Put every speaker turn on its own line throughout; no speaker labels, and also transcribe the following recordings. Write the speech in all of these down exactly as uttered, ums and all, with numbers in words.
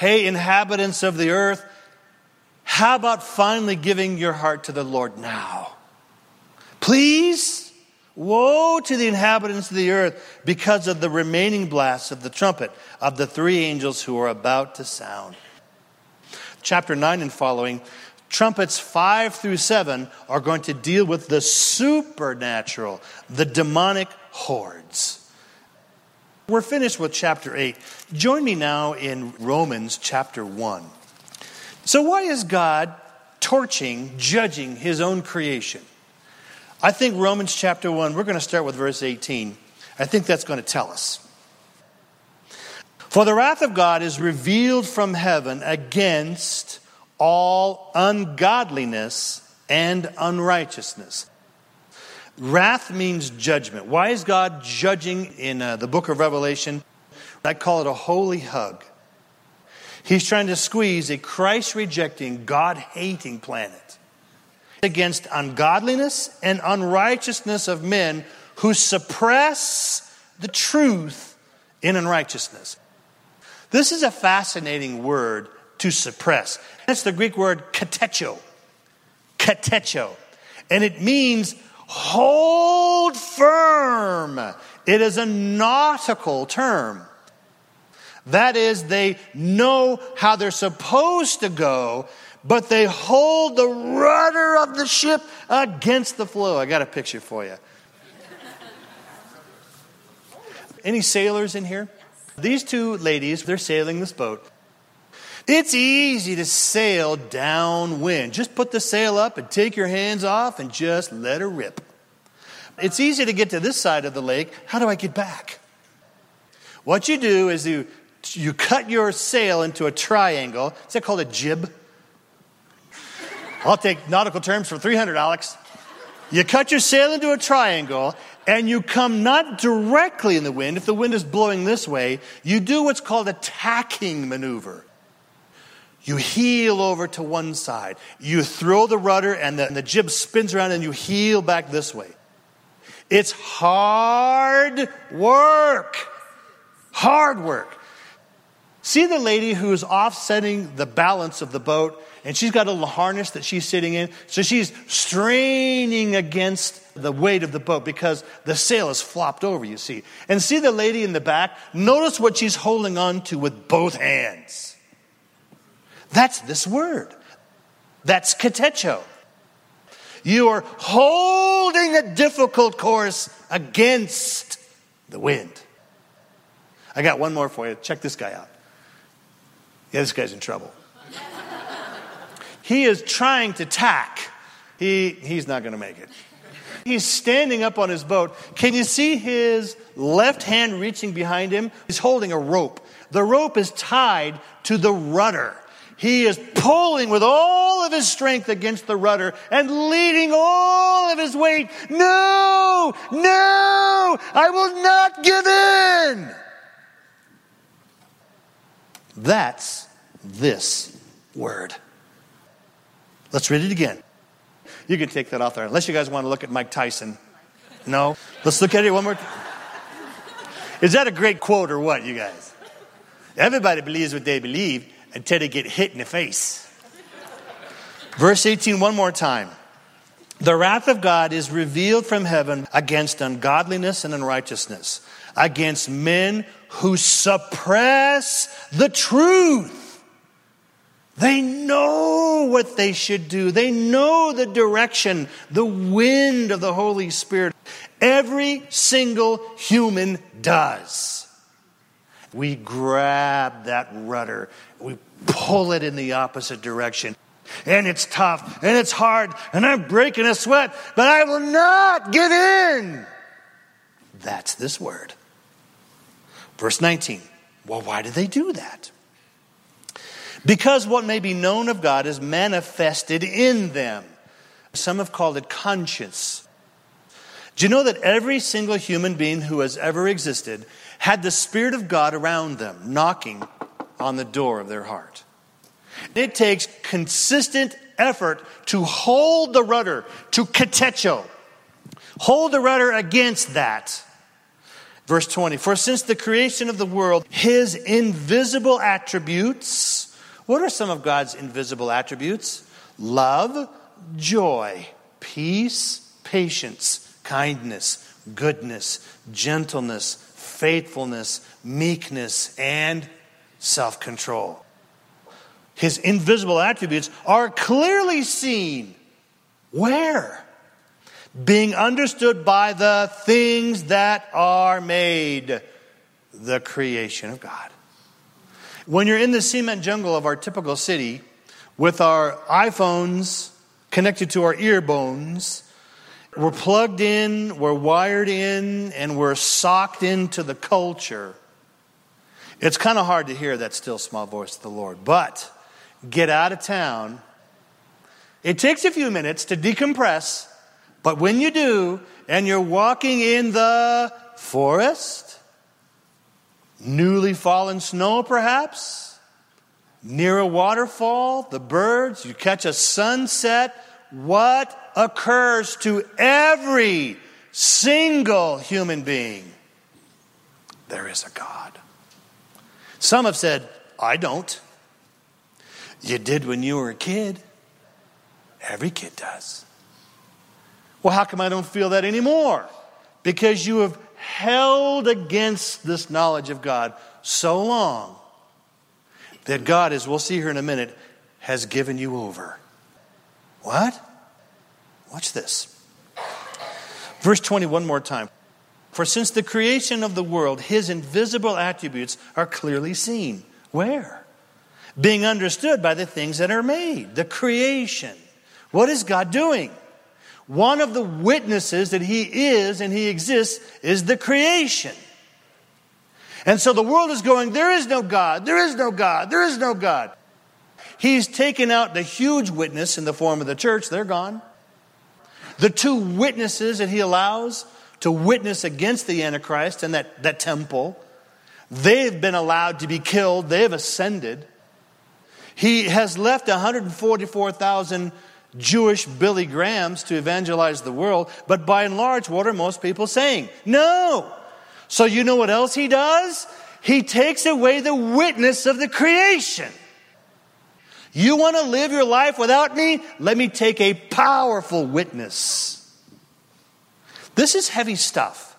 hey, inhabitants of the earth, how about finally giving your heart to the Lord now? Please? Woe to the inhabitants of the earth because of the remaining blasts of the trumpet of the three angels who are about to sound. Chapter nine and following, trumpets five through seven are going to deal with the supernatural, the demonic hordes. We're finished with chapter eight. Join me now in Romans chapter one. So why is God torching, judging his own creation? I think Romans chapter one, we're going to start with verse eighteen. I think that's going to tell us. For the wrath of God is revealed from heaven against all ungodliness and unrighteousness. Wrath means judgment. Why is God judging in uh, the book of Revelation? I call it a holy hug. He's trying to squeeze a Christ-rejecting, God-hating planet against ungodliness and unrighteousness of men who suppress the truth in unrighteousness. This is a fascinating word, to suppress. That's the Greek word katecho. Katecho. And it means hold firm. It is a nautical term. That is, they know how they're supposed to go, but they hold the rudder of the ship against the flow. I got a picture for you. Any sailors in here? These two ladies, they're sailing this boat. It's easy to sail downwind. Just put the sail up and take your hands off and just let her rip. It's easy to get to this side of the lake. How do I get back? What you do is you, you cut your sail into a triangle. Is that called a jib? I'll take nautical terms for three hundred, Alex. You cut your sail into a triangle, and you come not directly in the wind. If the wind is blowing this way, you do what's called a tacking maneuver. You heel over to one side. You throw the rudder, and the, and the jib spins around, and you heel back this way. It's hard work. Hard work. See the lady who's offsetting the balance of the boat, and she's got a little harness that she's sitting in. So she's straining against the weight of the boat because the sail is flopped over, you see. And see the lady in the back? Notice what she's holding on to with both hands. That's this word. That's katecho. You are holding a difficult course against the wind. I got one more for you. Check this guy out. Yeah, this guy's in trouble. He is trying to tack. He, he's not going to make it. He's standing up on his boat. Can you see his left hand reaching behind him? He's holding a rope. The rope is tied to the rudder. He is pulling with all of his strength against the rudder and leading all of his weight. No, no, I will not give in. That's this word. Let's read it again. You can take that off there. Unless you guys want to look at Mike Tyson. No? Let's look at it one more time. Is that a great quote or what, you guys? Everybody believes what they believe until they get hit in the face. Verse eighteen, one more time. The wrath of God is revealed from heaven against ungodliness and unrighteousness, against men who suppress the truth. They know what they should do. They know the direction, the wind of the Holy Spirit. Every single human does. We grab that rudder. We pull it in the opposite direction. And it's tough. And it's hard. And I'm breaking a sweat. But I will not give in. That's this word. Verse nineteen. Well, why do they do that? Because what may be known of God is manifested in them. Some have called it conscience. Do you know that every single human being who has ever existed had the Spirit of God around them, knocking on the door of their heart? It takes consistent effort to hold the rudder, to katecho. Hold the rudder against that. Verse twenty, for since the creation of the world, his invisible attributes, What are some of God's invisible attributes? Love, joy, peace, patience, kindness, goodness, gentleness, faithfulness, meekness, and self-control. His invisible attributes are clearly seen. Where? Being understood by the things that are made, the creation of God. When you're in the cement jungle of our typical city, with our iPhones connected to our ear bones, we're plugged in, we're wired in, and we're socked into the culture. It's kind of hard to hear that still small voice of the Lord. But get out of town. It takes a few minutes to decompress. But when you do, and you're walking in the forest, newly fallen snow perhaps, near a waterfall, the birds, you catch a sunset, what occurs to every single human being? There is a God. Some have said, I don't. You did when you were a kid. Every kid does. Well, how come I don't feel that anymore? Because you have held against this knowledge of God so long that God, as we'll see here in a minute, has given you over. What? Watch this. Verse twenty, one more time. For since the creation of the world, his invisible attributes are clearly seen. Where? Being understood by the things that are made, the creation. What is God doing? One of the witnesses that he is and he exists is the creation. And so the world is going, there is no God, there is no God, there is no God. He's taken out the huge witness in the form of the church, they're gone. The two witnesses that he allows to witness against the Antichrist and that, that temple, they've been allowed to be killed, they've ascended. He has left one hundred forty-four thousand Jewish Billy Grahams to evangelize the world, but by and large, what are most people saying? No. So you know what else he does? He takes away the witness of the creation. You want to live your life without me? Let me take a powerful witness. This is heavy stuff.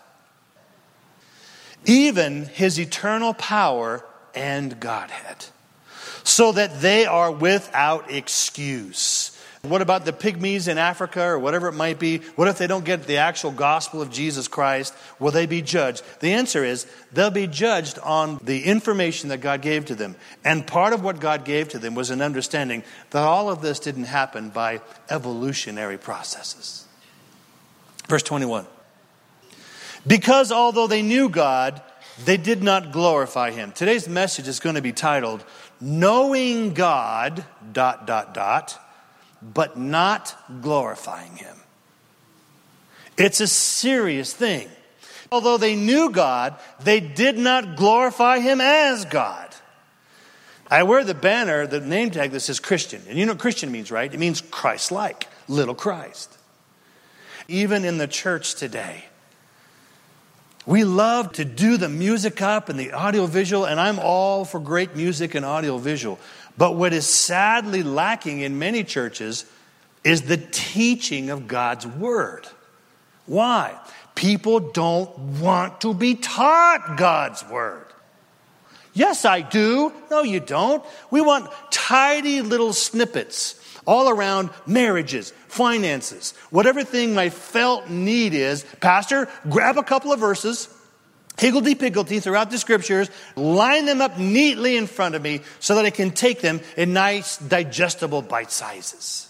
Even his eternal power and Godhead, so that they are without excuse. What about the pygmies in Africa or whatever it might be? What if they don't get the actual gospel of Jesus Christ? Will they be judged? The answer is they'll be judged on the information that God gave to them. And part of what God gave to them was an understanding that all of this didn't happen by evolutionary processes. Verse twenty-one. Because although they knew God, they did not glorify him. Today's message is going to be titled, Knowing God, dot, dot, dot, but not glorifying him. It's a serious thing. Although they knew God, they did not glorify him as God. I wear the banner, the name tag that says Christian. And you know what Christian means, right? It means Christ-like, little Christ. Even in the church today, we love to do the music up and the audiovisual, and I'm all for great music and audiovisual. But what is sadly lacking in many churches is the teaching of God's Word. Why? People don't want to be taught God's Word. Yes, I do. No, you don't. We want tidy little snippets all around marriages, finances, whatever thing my felt need is. Pastor, grab a couple of verses, higgledy-piggledy throughout the scriptures, line them up neatly in front of me so that I can take them in nice, digestible bite sizes.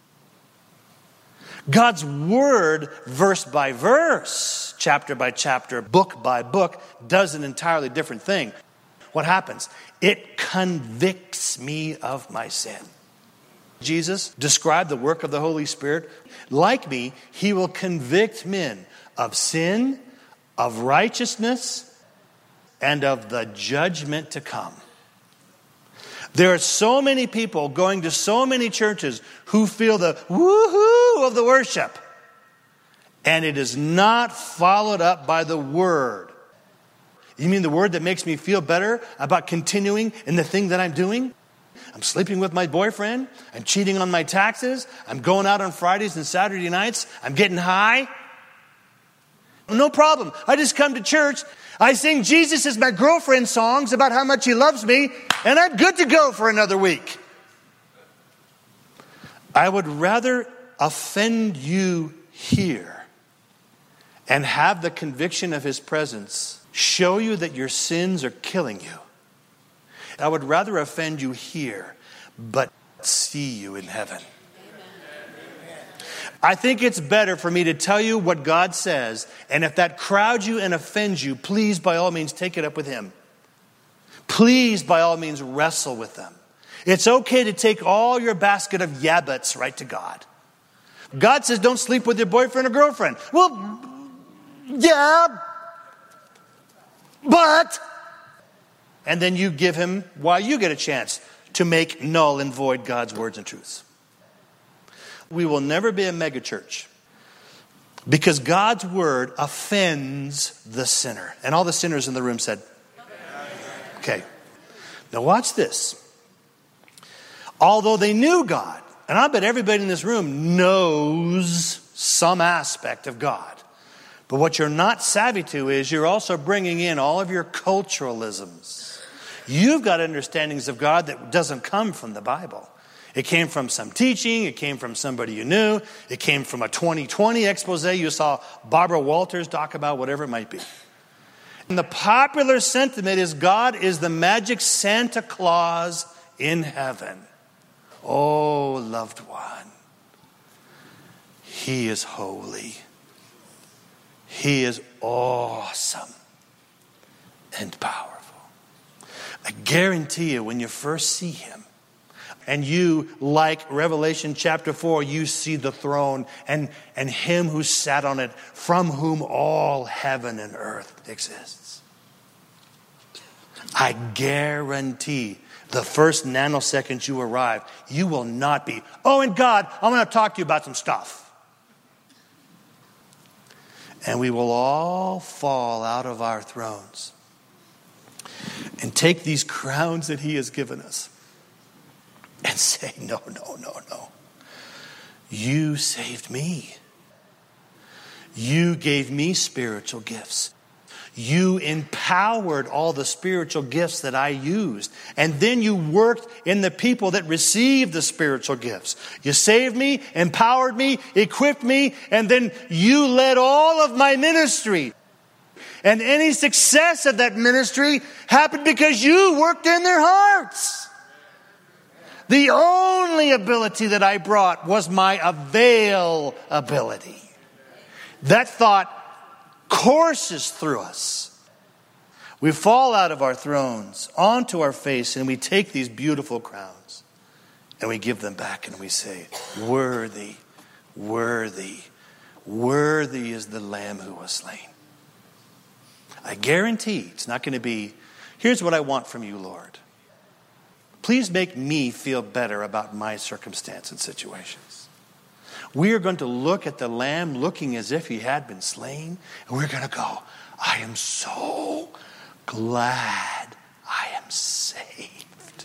God's Word, verse by verse, chapter by chapter, book by book, does an entirely different thing. What happens? It convicts me of my sin. Jesus described the work of the Holy Spirit. Like me, he will convict men of sin, of righteousness, and of the judgment to come. There are so many people going to so many churches who feel the woohoo of the worship, and it is not followed up by the Word. You mean the Word that makes me feel better about continuing in the thing that I'm doing? I'm sleeping with my boyfriend. I'm cheating on my taxes. I'm going out on Fridays and Saturday nights. I'm getting high. No problem. I just come to church. I sing Jesus is my girlfriend songs about how much he loves me, and I'm good to go for another week. I would rather offend you here and have the conviction of his presence show you that your sins are killing you. I would rather offend you here, but see you in heaven. I think it's better for me to tell you what God says, and if that crowds you and offends you, please, by all means, take it up with him. Please, by all means, wrestle with them. It's okay to take all your basket of yabbits right to God. God says don't sleep with your boyfriend or girlfriend. Well, yeah, but... And then you give him, while you get a chance, to make null and void God's words and truths. We will never be a megachurch because God's word offends the sinner. And all the sinners in the room said, okay. Now watch this. Although they knew God, and I bet everybody in this room knows some aspect of God. But what you're not savvy to is you're also bringing in all of your culturalisms. You've got understandings of God that doesn't come from the Bible. It came from some teaching. It came from somebody you knew. It came from a twenty twenty expose you saw Barbara Walters talk about, whatever it might be. And the popular sentiment is God is the magic Santa Claus in heaven. Oh, loved one, he is holy. He is awesome and powerful. I guarantee you, when you first see him, and you, like Revelation chapter four, you see the throne and, and him who sat on it, from whom all heaven and earth exists. I guarantee the first nanosecond you arrive, you will not be, oh, and God, I'm going to talk to you about some stuff. And we will all fall out of our thrones and take these crowns that he has given us and say, no, no, no, no. You saved me. You gave me spiritual gifts. You empowered all the spiritual gifts that I used. And then you worked in the people that received the spiritual gifts. You saved me, empowered me, equipped me, and then you led all of my ministry. And any success of that ministry happened because you worked in their hearts. The only ability that I brought was my availability. That thought courses through us. We fall out of our thrones onto our face and we take these beautiful crowns and we give them back and we say, worthy, worthy, worthy is the Lamb who was slain. I guarantee it's not going to be, here's what I want from you, Lord. Please make me feel better about my circumstance and situations. We are going to look at the Lamb looking as if he had been slain. And we're going to go, I am so glad I am saved.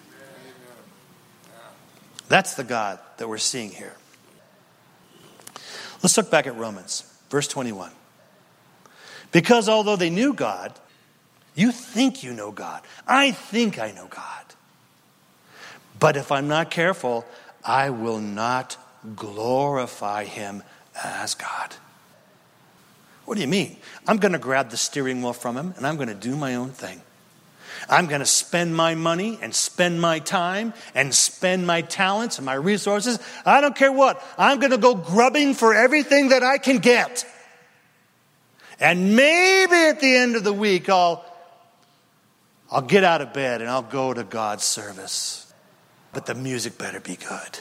That's the God that we're seeing here. Let's look back at Romans, verse twenty-one. Because although they knew God, you think you know God. I think I know God. But if I'm not careful, I will not glorify him as God. What do you mean? I'm going to grab the steering wheel from him and I'm going to do my own thing. I'm going to spend my money and spend my time and spend my talents and my resources. I don't care what. I'm going to go grubbing for everything that I can get. And maybe at the end of the week, I'll, I'll get out of bed and I'll go to God's service. But the music better be good.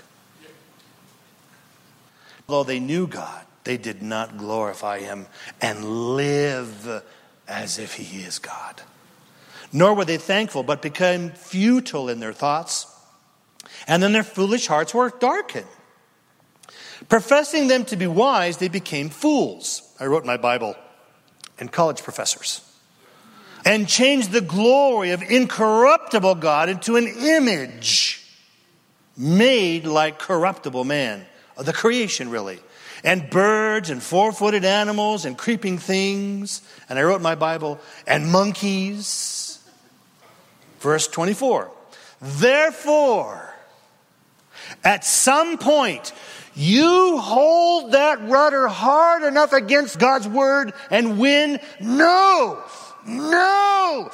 Although they knew God, they did not glorify him and live as if he is God. Nor were they thankful, but became futile in their thoughts. And then their foolish hearts were darkened. Professing them to be wise, they became fools. I wrote in my Bible, and college professors. And changed the glory of incorruptible God into an image made like corruptible man, the creation really, and birds and four-footed animals and creeping things, and I wrote in my Bible, and monkeys. Verse twenty-four, therefore, at some point, you hold that rudder hard enough against God's word and win. No, no.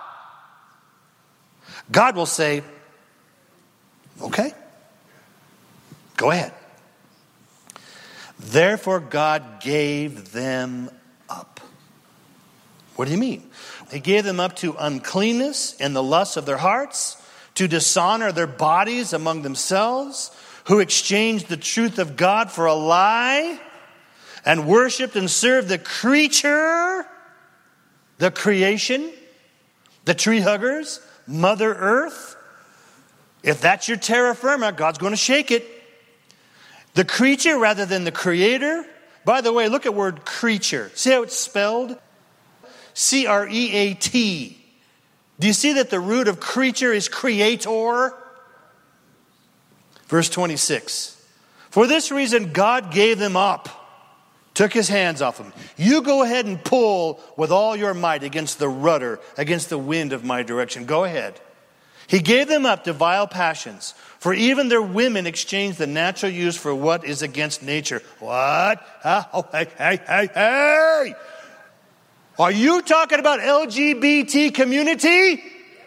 God will say, okay, go ahead. Therefore, God gave them up. What do you mean? He gave them up to uncleanness and the lusts of their hearts, to dishonor their bodies among themselves, who exchanged the truth of God for a lie, and worshiped and served the creature, the creation, the tree huggers, Mother Earth. If that's your terra firma, God's going to shake it. The creature rather than the creator. By the way, look at word creature. See how it's spelled? C R E A T. Do you see that the root of creature is creator? Verse twenty-six. For this reason, God gave them up, took his hands off them. You go ahead and pull with all your might against the rudder, against the wind of my direction. Go ahead. He gave them up to vile passions, for even their women exchanged the natural use for what is against nature. What? Oh, hey, hey, hey, hey! Are you talking about L G B T community?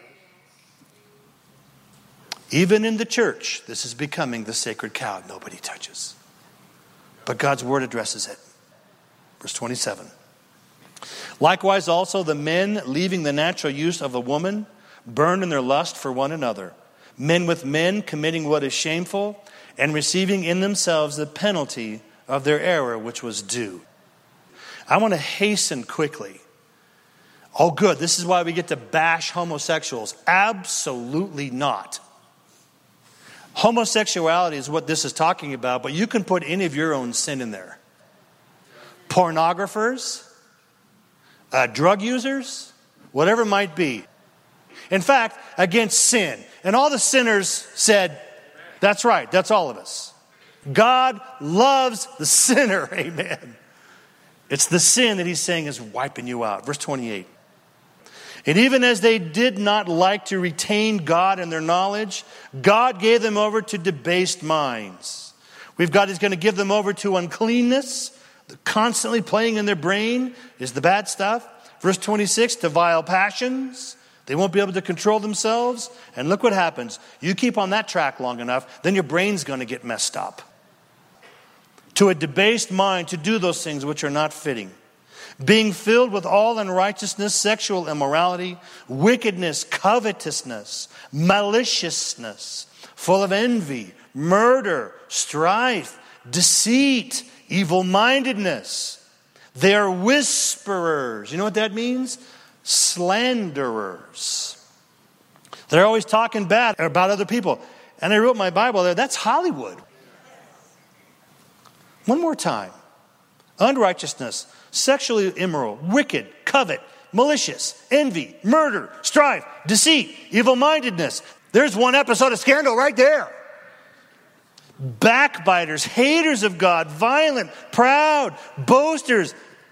Even in the church, this is becoming the sacred cow nobody touches. But God's word addresses it. Verse twenty-seven. Likewise also the men leaving the natural use of a woman burned in their lust for one another. Men with men committing what is shameful and receiving in themselves the penalty of their error which was due. I want to hasten quickly. Oh good, this is why we get to bash homosexuals. Absolutely not. Homosexuality is what this is talking about, but you can put any of your own sin in there. Pornographers, uh, drug users, whatever it might be. In fact, against sin. And all the sinners said, that's right, that's all of us. God loves the sinner, amen. It's the sin that he's saying is wiping you out. Verse twenty-eight. And even as they did not like to retain God in their knowledge, God gave them over to debased minds. We've got, he's going to give them over to uncleanness. Constantly playing in their brain is the bad stuff. Verse twenty-six, to vile passions. They won't be able to control themselves. And look what happens. You keep on that track long enough, then your brain's going to get messed up. To a debased mind to do those things which are not fitting. Being filled with all unrighteousness, sexual immorality, wickedness, covetousness, maliciousness, full of envy, murder, strife, deceit, evil-mindedness. They are whisperers. You know what that means? Slanderers. They're always talking bad about other people. And I wrote in my Bible there, that's Hollywood. One more time. Unrighteousness, sexually immoral, wicked, covet, malicious, envy, murder, strife, deceit, evil-mindedness. There's one episode of Scandal right there. Backbiters, haters of God, violent, proud, boasters,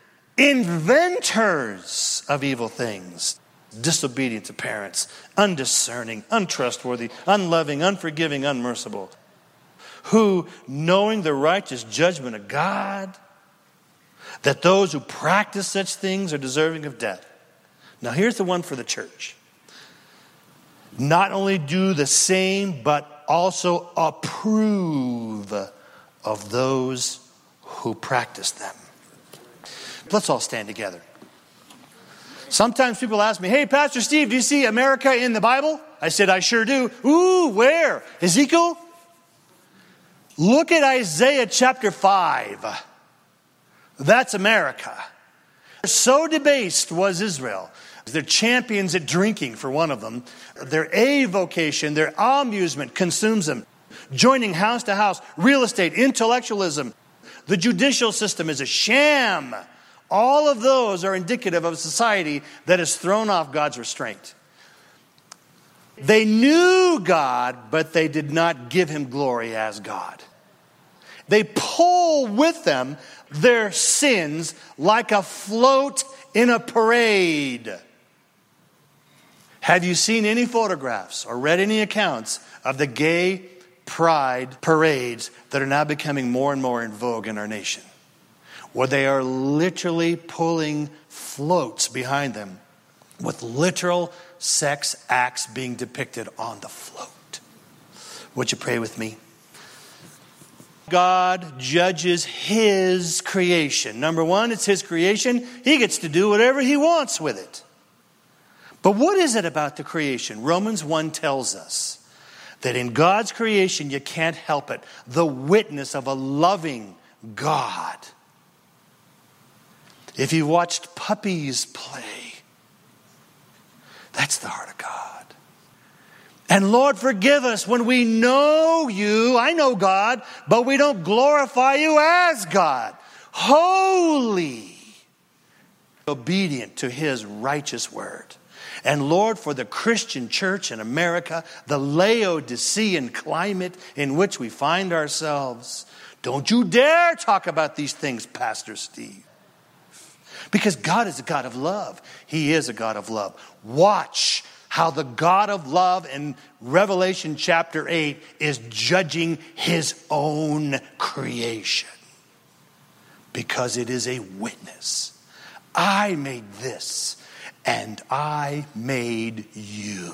inventors of evil things, disobedient to parents, undiscerning, untrustworthy, unloving, unforgiving, unmerciful, who, knowing the righteous judgment of God, that those who practice such things are deserving of death. Now here's the one for the church. Not only do the same, but also approve of those who practice them. Let's all stand together. Sometimes people ask me, hey, Pastor Steve, do you see America in the Bible? I said, I sure do. Ooh, where? Ezekiel? Look at Isaiah chapter five. That's America. So debased was Israel. They're champions at drinking, for one of them. Their avocation, their amusement consumes them. Joining house to house, real estate, intellectualism. The judicial system is a sham. All of those are indicative of a society that has thrown off God's restraint. They knew God, but they did not give him glory as God. They pull with them their sins like a float in a parade. Have you seen any photographs or read any accounts of the gay pride parades that are now becoming more and more in vogue in our nation? Where they are literally pulling floats behind them with literal sex acts being depicted on the float. Would you pray with me? God judges his creation. Number one, it's his creation. He gets to do whatever he wants with it. But what is it about the creation? Romans one tells us that in God's creation you can't help it. The witness of a loving God. If you watched puppies play, that's the heart of God. And Lord, forgive us when we know you, I know God, but we don't glorify you as God. Holy, obedient to his righteous word. And Lord, for the Christian church in America, the Laodicean climate in which we find ourselves, don't you dare talk about these things, Pastor Steve. Because God is a God of love. He is a God of love. Watch how the God of love in Revelation chapter eight is judging his own creation. Because it is a witness. I made this, and I made you.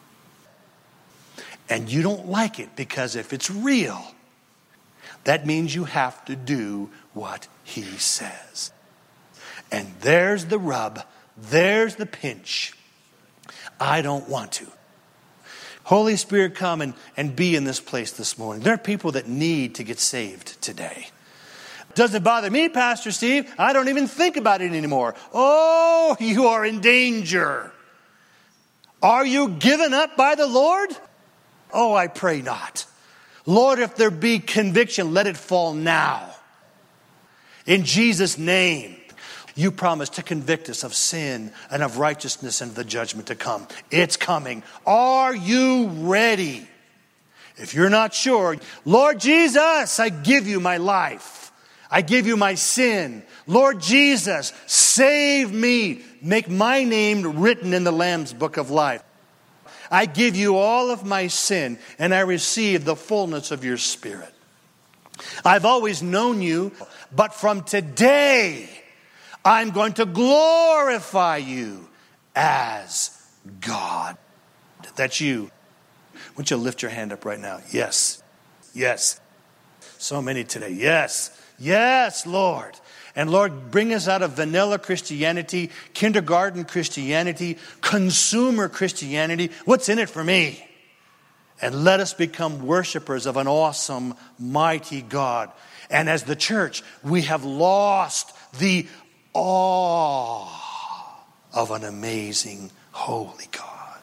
And you don't like it because if it's real, that means you have to do what he says. And there's the rub. There's the pinch. I don't want to. Holy Spirit, come and, and be in this place this morning. There are people that need to get saved today. Doesn't bother me, Pastor Steve. I don't even think about it anymore. Oh, you are in danger. Are you given up by the Lord? Oh, I pray not. Lord, if there be conviction, let it fall now. In Jesus' name. You promised to convict us of sin and of righteousness and the judgment to come. It's coming. Are you ready? If you're not sure, Lord Jesus, I give you my life. I give you my sin. Lord Jesus, save me. Make my name written in the Lamb's book of life. I give you all of my sin and I receive the fullness of your Spirit. I've always known you, but from today, I'm going to glorify you as God. That's you. Won't you lift your hand up right now? Yes. Yes. So many today. Yes. Yes, Lord. And Lord, bring us out of vanilla Christianity, kindergarten Christianity, consumer Christianity. What's in it for me? And let us become worshipers of an awesome, mighty God. And as the church, we have lost the awe of an amazing, holy God.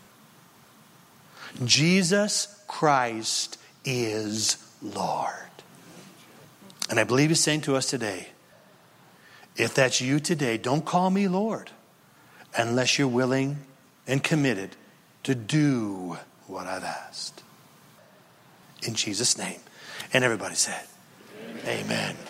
Jesus Christ is Lord. And I believe he's saying to us today, if that's you today, don't call me Lord unless you're willing and committed to do what I've asked. In Jesus' name. And everybody said, amen. Amen.